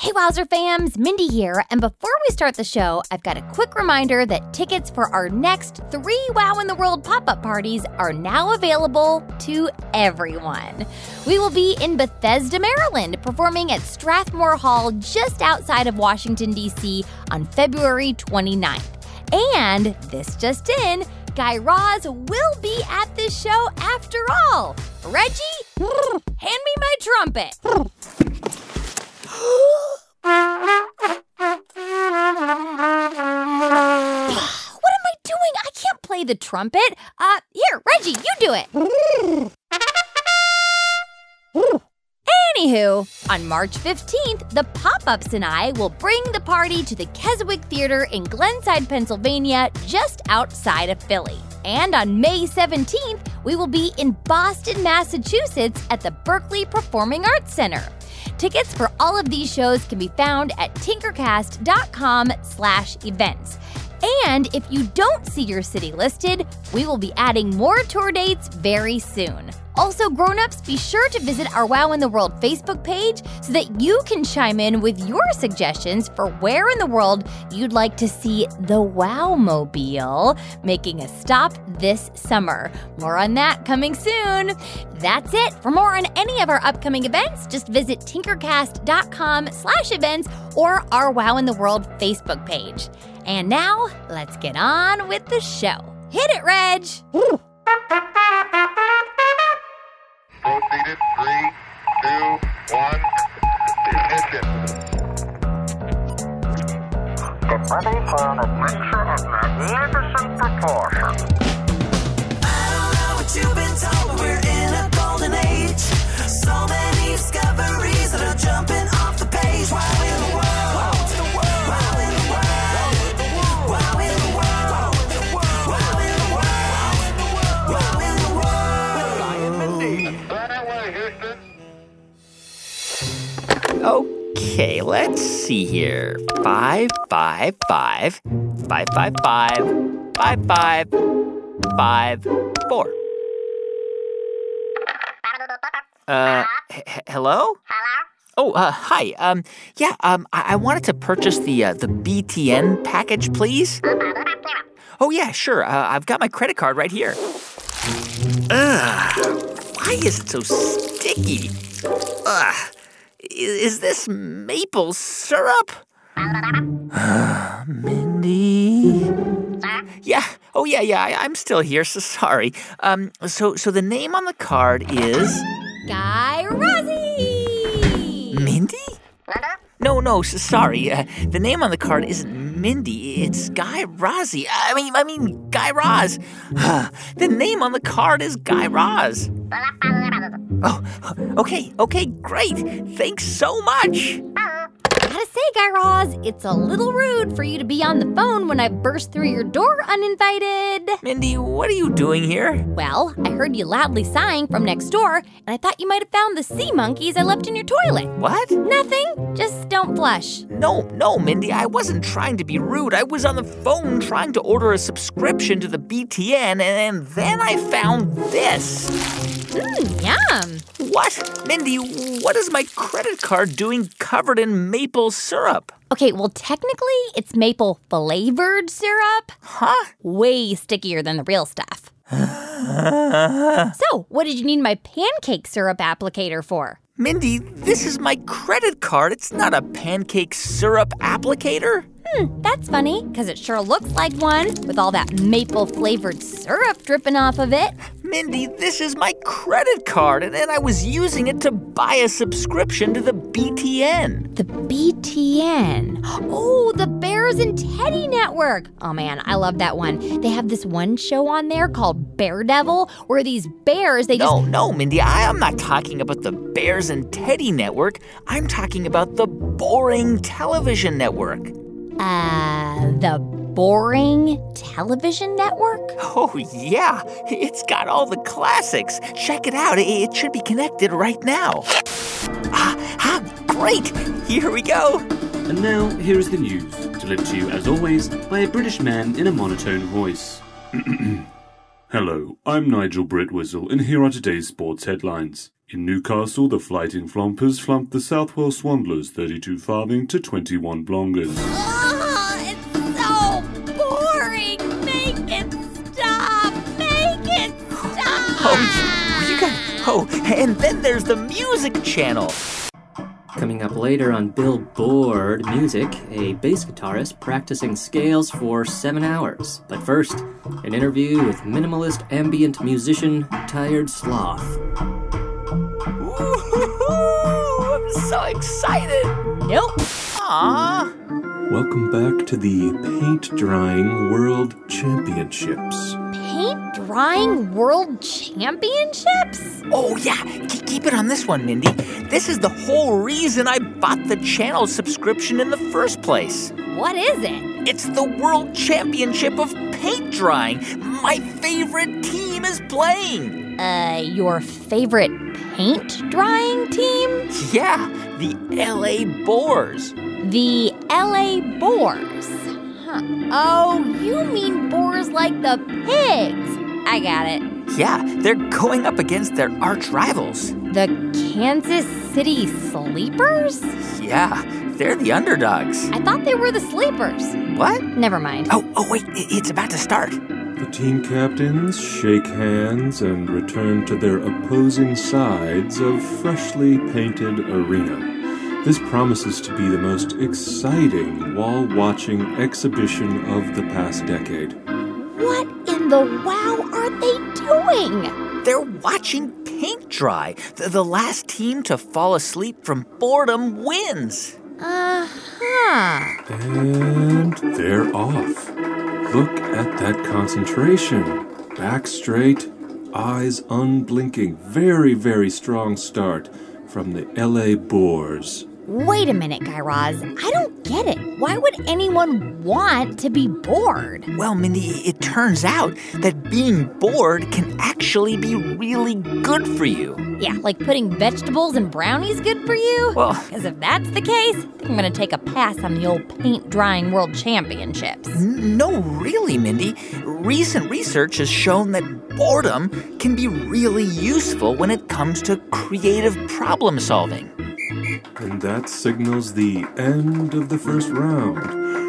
Hey, Wowzer fams, Mindy here. And before we start the show, I've got a quick reminder that tickets for our next 3 Wow in the World pop-up parties are now available to everyone. We will be in Bethesda, Maryland, performing at Strathmore Hall just outside of Washington, D.C. on February 29th. And this just in, Guy Raz will be at this show after all. Reggie, hand me my trumpet. What am I doing? I can't play the trumpet. Here, Reggie, you do it. Anywho, on March 15th, the Pop-Ups and I will bring the party to the Keswick Theater in Glenside, Pennsylvania, just outside of Philly. And on May 17th, we will be in Boston, Massachusetts at the Berkeley Performing Arts Center. Tickets for all of these shows can be found at tinkercast.com/events. And if you don't see your city listed, we will be adding more tour dates very soon. Also, grown-ups, be sure to visit our Wow in the World Facebook page so that you can chime in with your suggestions for where in the world you'd like to see the Wow-mobile making a stop this summer. More on that coming soon. That's it. For more on any of our upcoming events, just visit tinkercast.com/events or our Wow in the World Facebook page. And now, let's get on with the show. Hit it, Reg. Proceeded, 3, 2, 1, ignition. Get ready for an adventure of magnificent proportions. I don't know what you've been told, but we're in a golden age. So many discoveries that are jumping off the page. Wow in the world. Wow in the world. Wow in the world. Wow in the world. Wow in the world. Wow in the world. With Ryan Mindy. Run away, Houston. Okay, let's see here. 5, 5, 5, 5, 5, 5, 5, 5, 5, 4. Hello? Oh, hi. I wanted to purchase the BTN package, please. Oh, yeah, sure. I've got my credit card right here. Why is it so sticky? Is this maple syrup? Mindy? Yeah. Oh, yeah. I'm still here, so sorry. So the name on the card is... Guy Razzie! Mindy? No, so sorry. The name on the card isn't Mindy. It's Guy Razzie. I mean, Guy Raz. The name on the card is Guy Raz. Oh, okay, great. Thanks so much. Gotta say, Guy Raz, it's a little rude for you to be on the phone when I burst through your door uninvited. Mindy, what are you doing here? Well, I heard you loudly sighing from next door, and I thought you might have found the sea monkeys I left in your toilet. What? Nothing. Just don't flush. No, Mindy, I wasn't trying to be rude. I was on the phone trying to order a subscription to the BTN, and then I found this. Yum. What? Mindy, what is my credit card doing covered in maple syrup? Okay, well, technically, it's maple-flavored syrup. Huh? Way stickier than the real stuff. So, what did you need my pancake syrup applicator for? Mindy, this is my credit card. It's not a pancake syrup applicator. That's funny, because it sure looks like one with all that maple-flavored syrup dripping off of it. Mindy, this is my credit card, and I was using it to buy a subscription to the BTN. The BTN. Oh, the Bears and Teddy Network. Oh, man, I love that one. They have this one show on there called Bear Devil, where these bears, they just... No, Mindy, I'm not talking about the Bears and Teddy Network. I'm talking about the Boring Television Network. The Boring Television Network? Oh, yeah. It's got all the classics. Check it out. It should be connected right now. Great. Here we go. And now, here is the news, delivered to you, as always, by a British man in a monotone voice. Hello, I'm Nigel Britwhistle, and here are today's sports headlines. In Newcastle, the Fighting Flompers flumped the Southwell Swandlers 32 farthing to 21 blongers. It's so boring. Make it stop. Make it stop. And then there's the music channel. Coming up later on Billboard Music, a bass guitarist practicing scales for 7 hours. But first, an interview with minimalist ambient musician Tired Sloth. Ooh, I'm so excited. Nope. Aww. Welcome back to the Paint Drying World Championships. Paint drying world championships? Oh, yeah. Keep it on this one, Mindy. This is the whole reason I bought the channel subscription in the first place. What is it? It's the World Championship of Paint Drying. My favorite team is playing. Your favorite paint drying team? Yeah, the LA Boars. The LA Boars. Huh. Oh, you mean boars like the pigs. I got it. Yeah, they're going up against their arch rivals. The Kansas City Sleepers? Yeah, they're the underdogs. I thought they were the Sleepers. What? Never mind. Oh, wait, it's about to start. The team captains shake hands and return to their opposing sides of freshly painted arena. This promises to be the most exciting wall-watching exhibition of the past decade. What in the wow are they doing? They're watching paint dry. The last team to fall asleep from boredom wins. Uh-huh. And they're off. Look at that concentration. Back straight, eyes unblinking. Very, very strong start from the LA Boars. Wait a minute, Guy Raz. I don't get it. Why would anyone want to be bored? Well, Mindy, it turns out that being bored can actually be really good for you. Yeah, like putting vegetables in brownies good for you? Well, because if that's the case, I think I'm going to take a pass on the old paint drying world championships. No, really, Mindy. Recent research has shown that boredom can be really useful when it comes to creative problem solving. And that signals the end of the first round.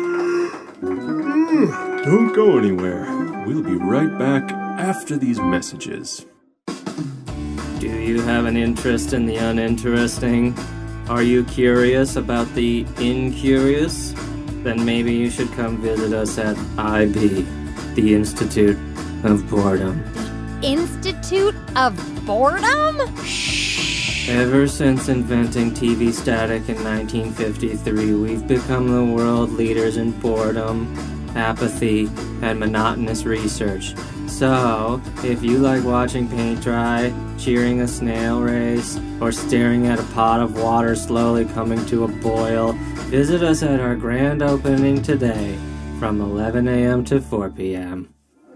Don't go anywhere. We'll be right back after these messages. Do you have an interest in the uninteresting? Are you curious about the incurious? Then maybe you should come visit us at IB, the Institute of Boredom. Institute of Boredom? Ever since inventing TV static in 1953, we've become the world leaders in boredom, apathy, and monotonous research. So, if you like watching paint dry, cheering a snail race, or staring at a pot of water slowly coming to a boil, visit us at our grand opening today from 11 a.m. to 4 p.m.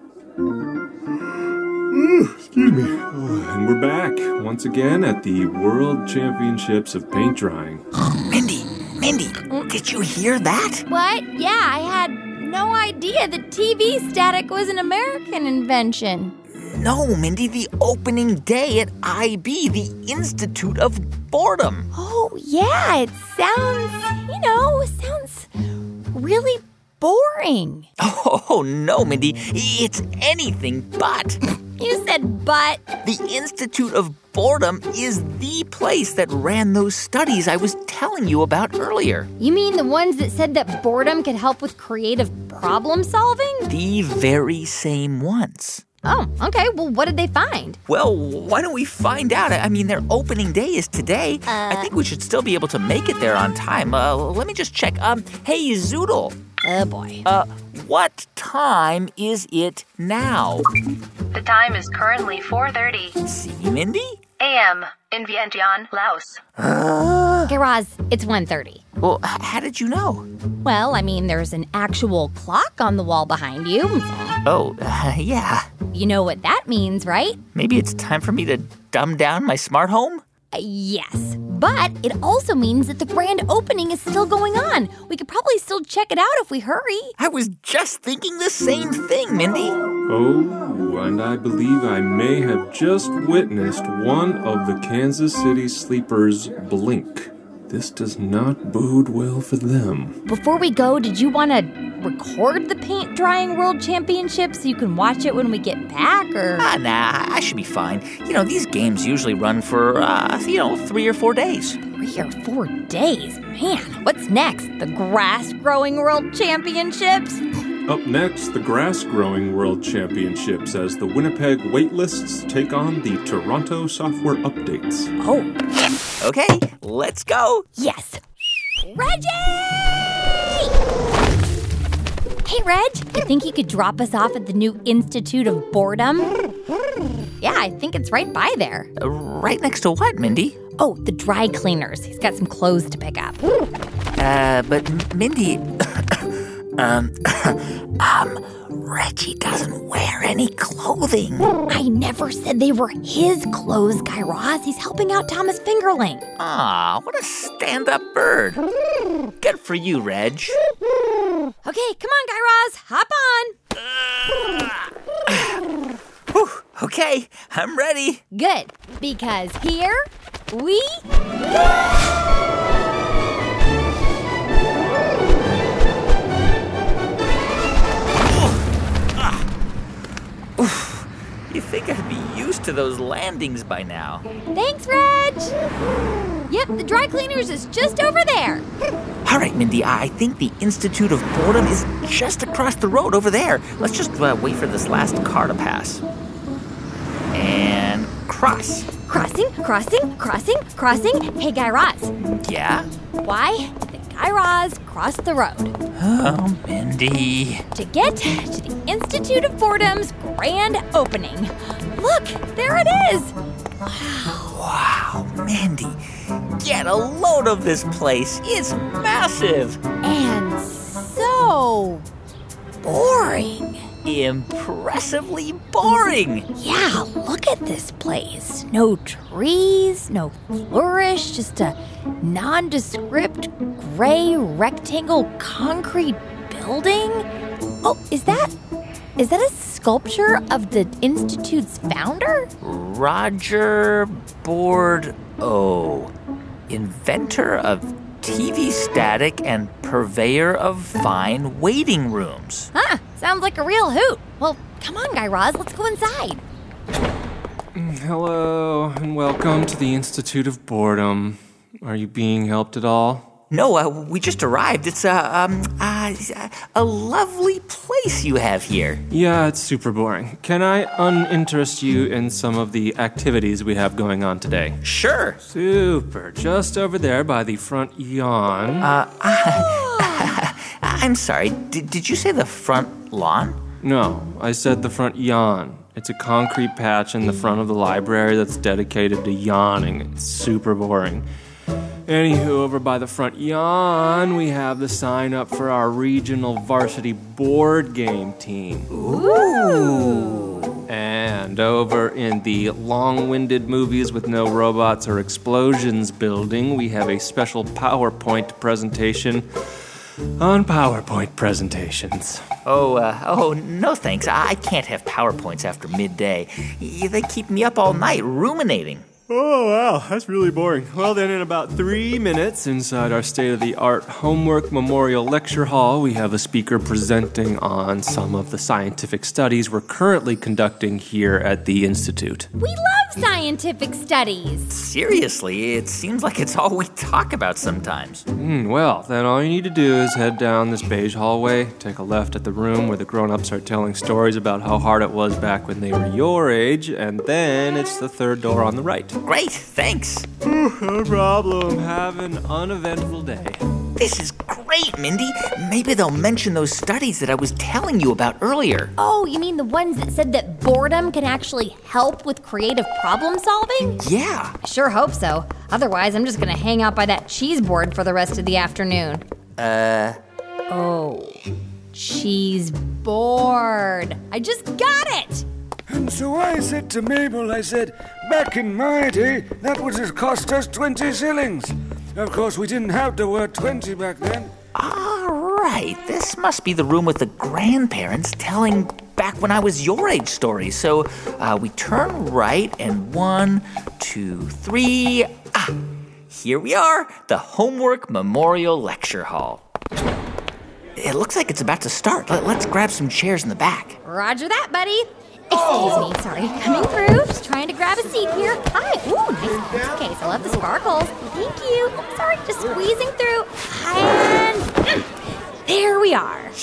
Excuse me. And we're back once again at the World Championships of Paint Drying. Mindy, did you hear that? What? Yeah, I had no idea that TV static was an American invention. No, Mindy, the opening day at IB, the Institute of Boredom. Oh, yeah, it sounds really boring. Oh, no, Mindy, it's anything but. You said but. The Institute of Boredom is the place that ran those studies I was telling you about earlier. You mean the ones that said that boredom could help with creative problem solving? The very same ones. Oh, okay. Well, what did they find? Well, why don't we find out? I mean, their opening day is today. I think we should still be able to make it there on time. Let me just check. Hey, Zoodle. Oh, boy. What time is it now? The time is currently 4:30 See, Mindy? a.m. in Vientiane, Laos. Hey, Roz, it's 1:30. Well, how did you know? Well, I mean, there's an actual clock on the wall behind you. Oh, yeah. You know what that means, right? Maybe it's time for me to dumb down my smart home? Yes, but it also means that the grand opening is still going on. We could probably still check it out if we hurry. I was just thinking the same thing, Mindy. Oh, and I believe I may have just witnessed one of the Kansas City Sleepers blink. This does not bode well for them. Before we go, did you want to record the paint drying world championship so you can watch it when we get back, or? Nah, I should be fine. These games usually run for, 3 or 4 days. 3 or 4 days? Man, what's next? The grass growing world championships? Up next, the Grass Growing World Championships as the Winnipeg Waitlists take on the Toronto Software Updates. Oh. Okay, let's go. Yes. Reggie! Hey, Reg, you think you could drop us off at the new Institute of Boredom? Yeah, I think it's right by there. Right next to what, Mindy? Oh, the dry cleaners. He's got some clothes to pick up. But Mindy... Reggie doesn't wear any clothing. I never said they were his clothes, Guy Raz. He's helping out Thomas Fingerling. Aw, what a stand-up bird. Good for you, Reg. Okay, come on, Guy Raz. Hop on. Whew, okay, I'm ready. Good, because here we go. You think I'd be used to those landings by now. Thanks, Reg. Yep, the dry cleaners is just over there. All right, Mindy, I think the Institute of Boredom is just across the road over there. Let's just wait for this last car to pass. And cross. Crossing. Hey, Guy Raz. Yeah? Why did Guy Raz cross the road? Oh, Mindy. To get to the Institute of Boredom's grand opening. Look, there it is. Wow, Mindy. Get a load of this place. It's massive. And so boring. Impressively boring. Yeah, look at this place. No trees, no flourish, just a nondescript gray rectangle concrete building. Oh, is that a sculpture of the Institute's founder? Roger Bordeaux, inventor of TV static and purveyor of fine waiting rooms. Huh, sounds like a real hoot. Well, come on, Guy Raz, let's go inside. Hello, and welcome to the Institute of Boredom. Are you being helped at all? No, we just arrived. It's a lovely place you have here. Yeah, it's super boring. Can I uninterest you in some of the activities we have going on today? Sure. Super. Just over there by the front yawn. I'm sorry, did you say the front lawn? No, I said the front yawn. It's a concrete patch in the front of the library that's dedicated to yawning. It's super boring. Anywho, over by the front yawn, we have the sign up for our regional varsity board game team. Ooh. And over in the long-winded movies with no robots or explosions building, we have a special PowerPoint presentation on PowerPoint presentations. Oh, no thanks. I can't have PowerPoints after midday. They keep me up all night ruminating. Oh, wow, that's really boring. Well, then, in about 3 minutes, inside our state-of-the-art homework memorial lecture hall, we have a speaker presenting on some of the scientific studies we're currently conducting here at the Institute. We love scientific studies. Seriously, it seems like it's all we talk about sometimes. Well, then all you need to do is head down this beige hallway, take a left at the room where the grown-ups are telling stories about how hard it was back when they were your age, and then it's the third door on the right. Great, thanks. No problem. Have an uneventful day. This is great, Mindy. Maybe they'll mention those studies that I was telling you about earlier. Oh, you mean the ones that said that boredom can actually help with creative problem solving? Yeah. I sure hope so. Otherwise, I'm just gonna hang out by that cheese board for the rest of the afternoon. Oh, cheese board. I just got it. And so I said to Mabel, back in my day, that would have cost us 20 shillings. Of course, we didn't have the word 20 back then. All right, this must be the room with the grandparents telling back when I was your age story. So we turn right and 1, 2, 3. Here we are, the Homework Memorial Lecture Hall. It looks like it's about to start. Let's grab some chairs in the back. Roger that, buddy. Excuse me, sorry. Coming through, just trying to grab a seat here. Hi. Ooh, nice pencil case. I love the sparkles. Thank you. Oh, sorry, just squeezing through. And there we are.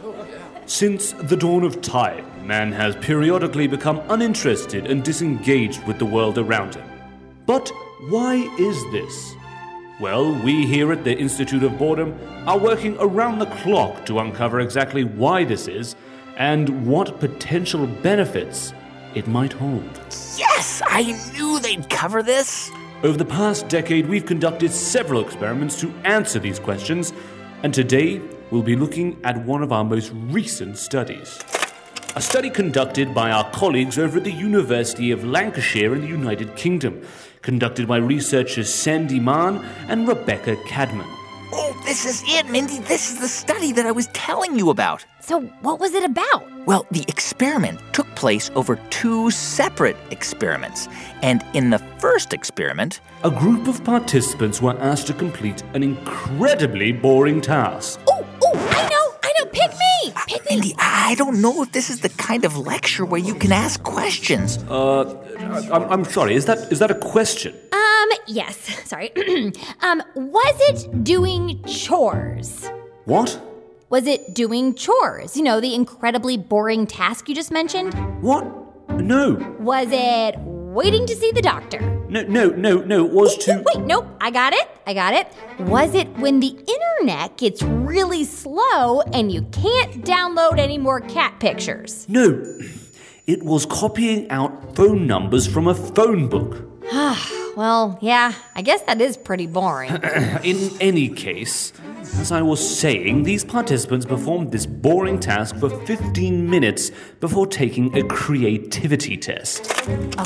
Since the dawn of time, man has periodically become uninterested and disengaged with the world around him. But why is this? Well, we here at the Institute of Boredom are working around the clock to uncover exactly why this is and what potential benefits it might hold. Yes, I knew they'd cover this. Over the past decade, we've conducted several experiments to answer these questions, and today we'll be looking at one of our most recent studies. A study conducted by our colleagues over at the University of Lancashire in the United Kingdom, conducted by researchers Sandy Mann and Rebecca Cadman. Oh, this is it, Mindy. This is the study that I was telling you about. So what was it about? Well, the experiment took place over 2 separate experiments. And in the first experiment, a group of participants were asked to complete an incredibly boring task. Oh, I know. Pick me. Mindy, I don't know if this is the kind of lecture where you can ask questions. I'm sorry, is that a question? Yes, sorry. Was it doing chores? What? Was it doing chores? You know, the incredibly boring task you just mentioned? What? No. Was it waiting to see the doctor? No, it was to... Wait, nope, I got it. Was it when the internet gets really slow and you can't download any more cat pictures? No, it was copying out phone numbers from a phone book. Well, yeah, I guess that is pretty boring. In any case, as I was saying, these participants performed this boring task for 15 minutes before taking a creativity test. A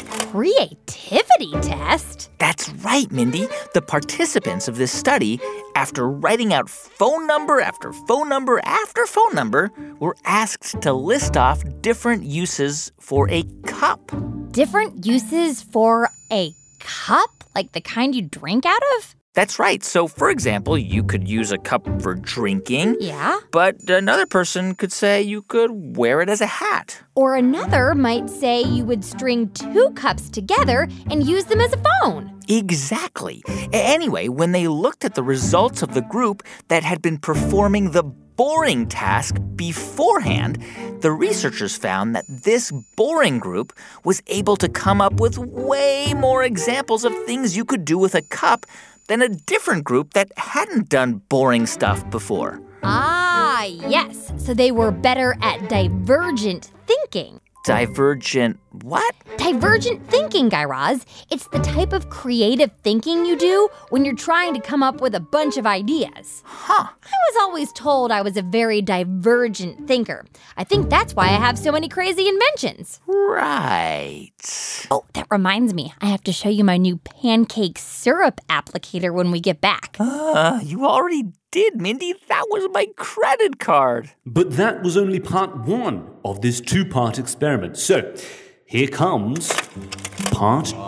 creativity test? That's right, Mindy. The participants of this study, after writing out phone number after phone number after phone number, were asked to list off different uses for a cup. Different uses for a cup? Like the kind you drink out of? That's right. So, for example, you could use a cup for drinking. Yeah. But another person could say you could wear it as a hat. Or another might say you would string 2 cups together and use them as a phone. Exactly. Anyway, when they looked at the results of the group that had been performing the boring task beforehand, the researchers found that this boring group was able to come up with way more examples of things you could do with a cup than a different group that hadn't done boring stuff before. Ah, yes. So they were better at divergent thinking. Divergent what? Divergent thinking, Guy Raz. It's the type of creative thinking you do when you're trying to come up with a bunch of ideas. Huh. I was always told I was a very divergent thinker. I think that's why I have so many crazy inventions. Right. Oh, that reminds me. I have to show you my new pancake syrup applicator when we get back. You already did, Mindy. That was my credit card. But that was only part 1 of this 2-part experiment. So, here comes part 2.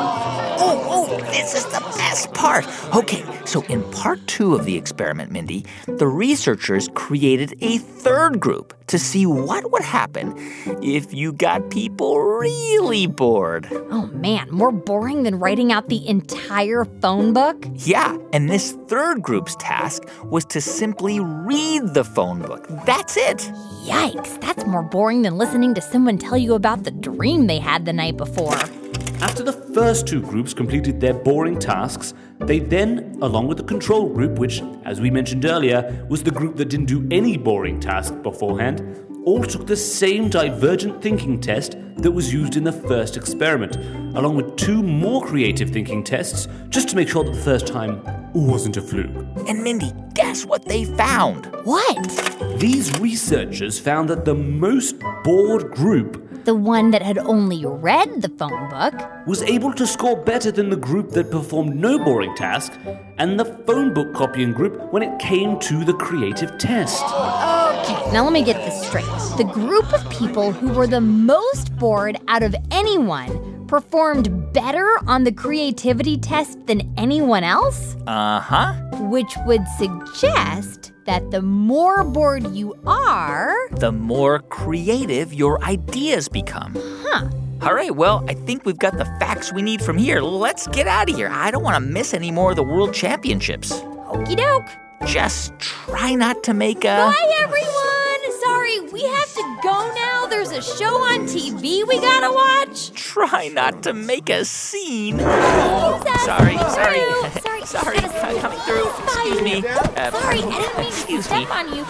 Oh, this is the best part. Okay, so in part 2 of the experiment, Mindy, the researchers created a third group to see what would happen if you got people really bored. Oh, man, more boring than writing out the entire phone book? Yeah, and this third group's task was to simply read the phone book. That's it. Yikes, that's more boring than listening to someone tell you about the dream they had the night before. After the first 2 groups completed their boring tasks, they then, along with the control group, which, as we mentioned earlier, was the group that didn't do any boring task beforehand, all took the same divergent thinking test that was used in the first experiment, along with 2 more creative thinking tests, just to make sure that the first time wasn't a fluke. And Mindy, guess what they found? What? These researchers found that the most bored group, the one that had only read the phone book, was able to score better than the group that performed no boring task and the phone book copying group when it came to the creative test. Okay, now let me get this straight. The group of people who were the most bored out of anyone performed better on the creativity test than anyone else? Uh-huh. Which would suggest that the more bored you are, the more creative your ideas become. Huh. All right, well, I think we've got the facts we need from here. Let's get out of here. I don't want to miss any more of the World Championships. Okie doke. Just try not to make a... Bye, everyone. Sorry, we have to go now. There's a show on TV we gotta watch. Try not to make a scene. Sorry. Sorry, coming through. Excuse me. Sorry, I didn't mean to step on you.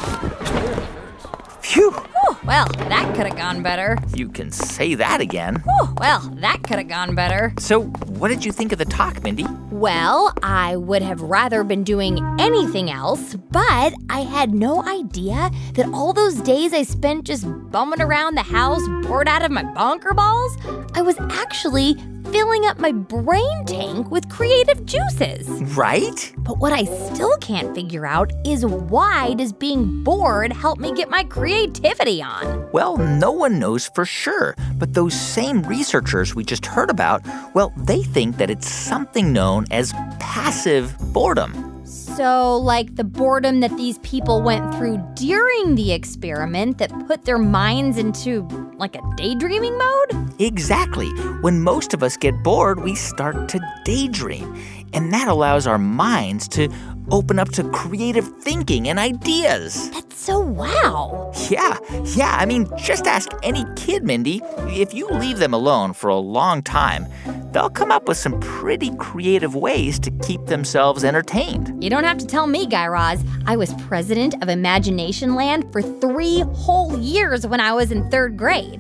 Phew. Well, that could have gone better. You can say that again. Well, that could have gone better. So, what did you think of the talk, Mindy? Well, I would have rather been doing anything else, but I had no idea that all those days I spent just bumming around the house, bored out of my bonker balls, I was actually filling up my brain tank with creative juices. Right? But what I still can't figure out is why does being bored help me get my creativity on? Well, no one knows for sure, but those same researchers we just heard about, well, they think that it's something known as passive boredom. So, like the boredom that these people went through during the experiment that put their minds into, like, a daydreaming mode? Exactly. When most of us get bored, we start to daydream. And that allows our minds to open up to creative thinking and ideas. That's so wow. Yeah. I mean, just ask any kid, Mindy. If you leave them alone for a long time, they'll come up with some pretty creative ways to keep themselves entertained. You don't have to tell me, Guy Raz. I was president of Imagination Land for 3 whole years when I was in 3rd grade.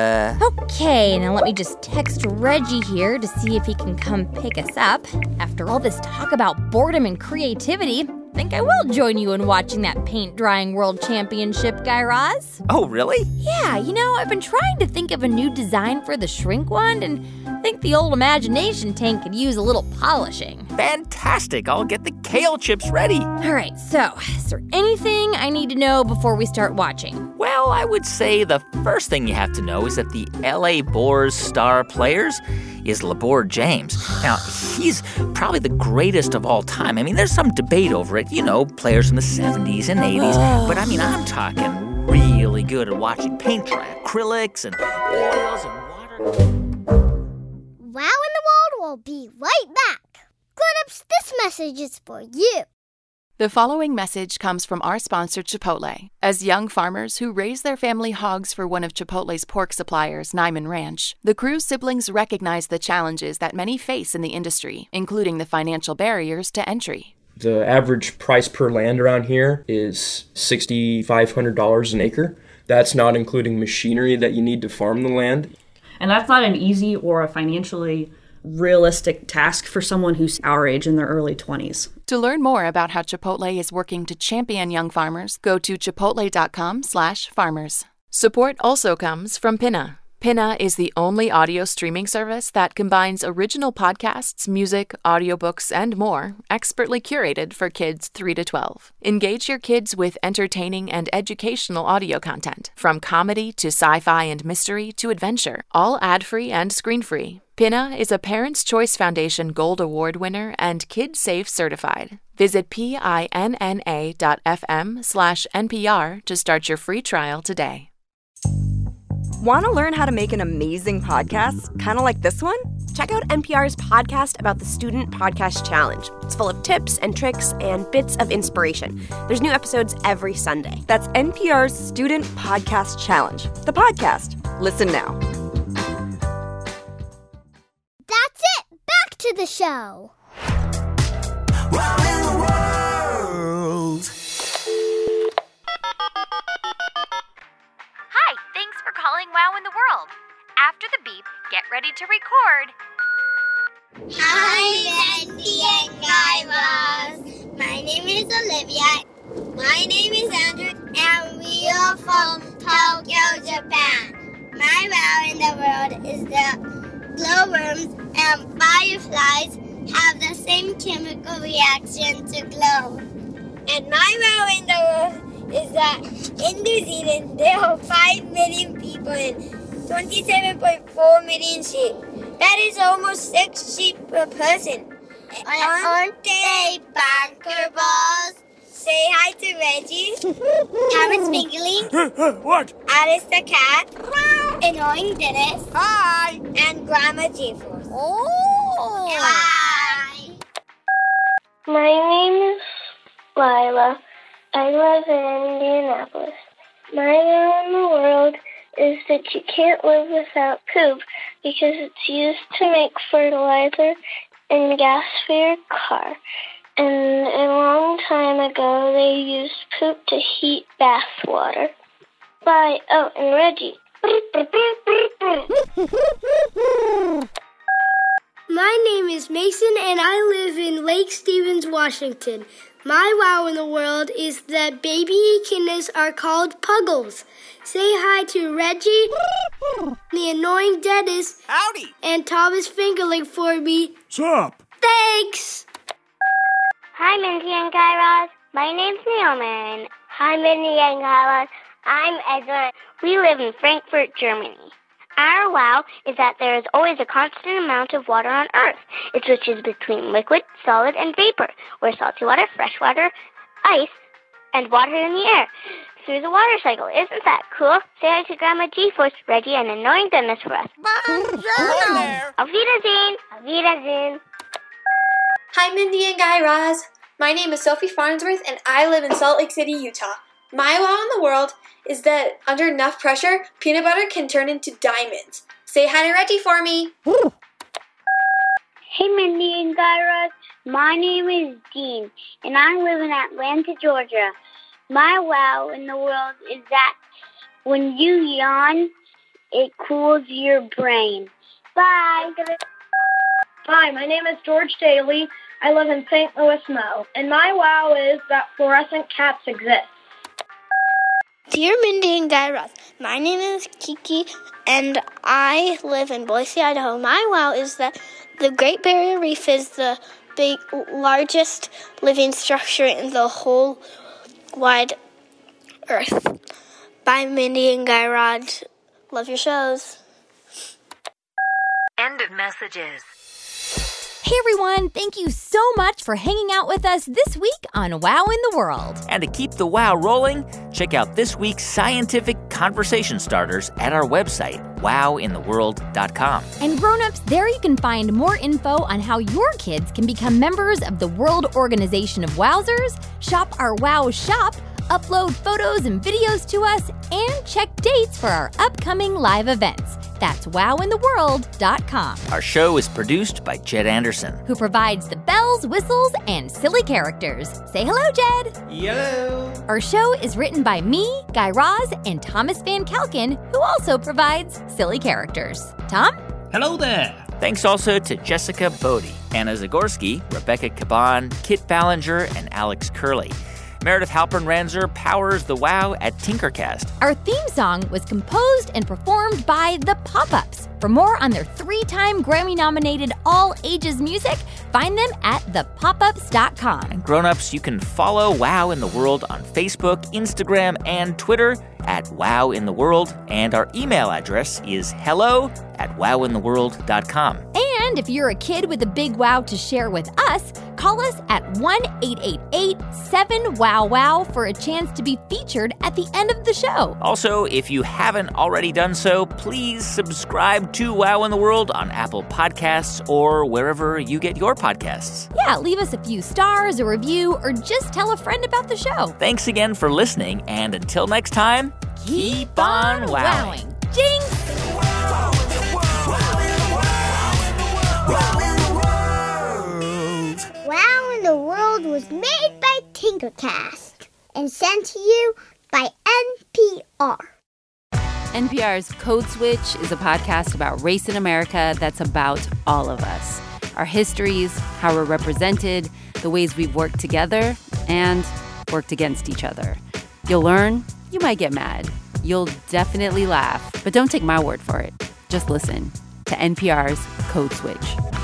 Okay, now let me just text Reggie here to see if he can come pick us up. After all this talk about boredom and creativity, I think I will join you in watching that paint drying world championship, Guy Raz. Oh, really? Yeah, I've been trying to think of a new design for the shrink wand, and I think the old imagination tank could use a little polishing. Fantastic. I'll get the kale chips ready. All right, so is there anything I need to know before we start watching? Well, I would say the first thing you have to know is that the LA Boars star players is LeBron James. Now, he's probably the greatest of all time. I mean, there's some debate over it, players from the 70s and 80s. But I mean, I'm talking really good at watching paint dry acrylics and oils and water. Wow in the World will be right back. Grown-ups, this message is for you. The following message comes from our sponsor, Chipotle. As young farmers who raise their family hogs for one of Chipotle's pork suppliers, Nyman Ranch, the Cruz siblings recognize the challenges that many face in the industry, including the financial barriers to entry. The average price per land around here is $6,500 an acre. That's not including machinery that you need to farm the land. And that's not an easy or a financially realistic task for someone who's our age in their early 20s. To learn more about how Chipotle is working to champion young farmers, go to chipotle.com/farmers. Support also comes from Pinna. Pinna is the only audio streaming service that combines original podcasts, music, audiobooks, and more, expertly curated for kids 3 to 12. Engage your kids with entertaining and educational audio content, from comedy to sci-fi and mystery to adventure, all ad-free and screen-free. Pinna is a Parents' Choice Foundation Gold Award winner and KidSafe certified. Visit pinna.fm/NPR to start your free trial today. Want to learn how to make an amazing podcast, kind of like this one? Check out NPR's podcast about the Student Podcast Challenge. It's full of tips and tricks and bits of inspiration. There's new episodes every Sunday. That's NPR's Student Podcast Challenge, the podcast. Listen now. That's it. Back to the show. Wow in the world. Hi, thanks for calling Wow in the World. After the beep, get ready to record. Hi, Mindy and Guy Raz. My name is Olivia. My name is Andrew, and we are from Tokyo, Japan. My wow in the world is that glowworms and fireflies have the same chemical reaction to glow. And my wow in the world is that In New Zealand, there are 5 million people and 27.4 million sheep. That is almost 6 sheep per person. Aren't they banker balls? Say hi to Reggie, Thomas Fingerling, What? Alice the cat, Annoying Dennis, Hi! and Grandma G-Force. Oh! Hi! My name is Lila. I live in Indianapolis. My wow in the world is that you can't live without poop because it's used to make fertilizer and gas for your car. And a long time ago, they used poop to heat bath water. Bye. Oh, and Reggie. My name is Mason, and I live in Lake Stevens, Washington. My wow in the world is that baby echidnas are called puggles. Say hi to Reggie, the annoying Dennis, Howdy! and Thomas Fingerling for me. Sup? Thanks! Hi, Mindy and Guy Raz. My name's Naomi. Hi, Mindy and Guy Raz. I'm Edna. We live in Frankfurt, Germany. Our wow is that there is always a constant amount of water on Earth. It switches between liquid, solid, and vapor, or salty water, fresh water, ice, and water in the air through the water cycle. Isn't that cool? Say hi to Grandma G-Force, Reggie, and Annoying Dennis for us. Hello there! Auf Wiedersehen! Auf Wiedersehen! Hi, Mindy and Guy Raz. My name is Sophie Farnsworth, and I live in Salt Lake City, Utah. My wow in the world is that under enough pressure, peanut butter can turn into diamonds. Say hi to Reggie for me. Hey, Mindy and Guy Raz. My name is Dean, and I live in Atlanta, Georgia. My wow in the world is that when you yawn, it cools your brain. Bye. Hi, my name is George Daly. I live in St. Louis, Mo. And my wow is that fluorescent cats exist. Dear Mindy and Guy Raz, my name is Kiki, and I live in Boise, Idaho. My wow is that the Great Barrier Reef is the largest living structure in the whole wide Earth. Bye, Mindy and Guy Raz. Love your shows. End of messages. Hey everyone, thank you so much for hanging out with us this week on Wow in the World. And to keep the wow rolling, check out this week's scientific conversation starters at our website, wowintheworld.com. And grown-ups, there you can find more info on how your kids can become members of the World Organization of Wowzers, shop our Wow shop, upload photos and videos to us, and check dates for our upcoming live events. That's wowintheworld.com. Our show is produced by Jed Anderson, who provides the bells, whistles, and silly characters. Say hello, Jed. Hello. Our show is written by me, Guy Raz, and Thomas Van Kalken, who also provides silly characters. Tom? Hello there. Thanks also to Jessica Bodie, Anna Zagorski, Rebecca Caban, Kit Ballinger, and Alex Curley. Meredith Halpern-Ranzer powers the wow at Tinkercast. Our theme song was composed and performed by The Pop-Ups. For more on their 3-time Grammy-nominated all-ages music, find them at thepopups.com. And grown-ups, you can follow Wow in the World on Facebook, Instagram, and Twitter at Wow in the World. And our email address is hello@wowintheworld.com. And if you're a kid with a big wow to share with us, call us at 1-888-7-WOW-WOW for a chance to be featured at the end of the show. Also, if you haven't already done so, please subscribe to Wow in the World on Apple Podcasts or wherever you get your podcasts. Yeah, leave us a few stars, a review, or just tell a friend about the show. Thanks again for listening, and until next time, keep on wowing. Jinx! Wow in the World was made by Tinkercast and sent to you by NPR. NPR's Code Switch is a podcast about race in America that's about all of us. Our histories, how we're represented, the ways we've worked together and worked against each other. You'll learn, you might get mad, you'll definitely laugh, but don't take my word for it. Just listen to NPR's Code Switch.